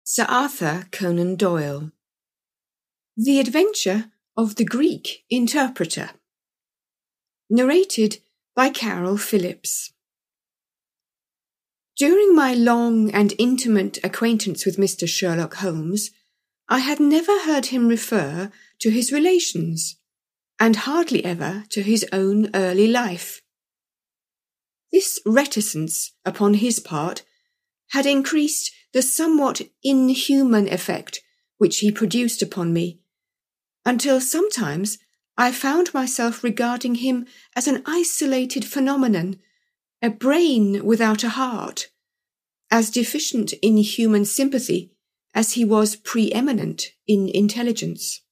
Sir Arthur Conan Doyle. The Adventure of the Greek Interpreter. Narrated by Carol Phillips. During my long and intimate acquaintance with Mr. Sherlock Holmes, I had never heard him refer to his relations, and hardly ever to his own early life. This reticence upon his part had increased the somewhat inhuman effect which he produced upon me, until sometimes I found myself regarding him as an isolated phenomenon, a brain without a heart, as deficient in human sympathy as he was preeminent in intelligence.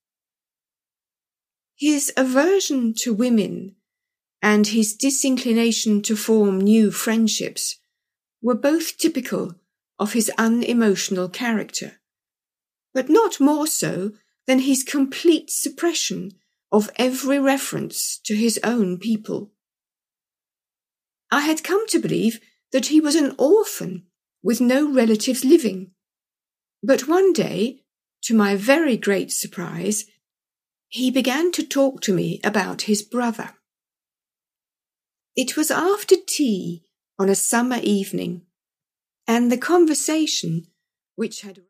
His aversion to women and his disinclination to form new friendships were both typical of his unemotional character, but not more so than his complete suppression of every reference to his own people. I had come to believe that he was an orphan with no relatives living, but one day, to my very great surprise, he began to talk to me about his brother. It was after tea on a summer evening, and the conversation, which had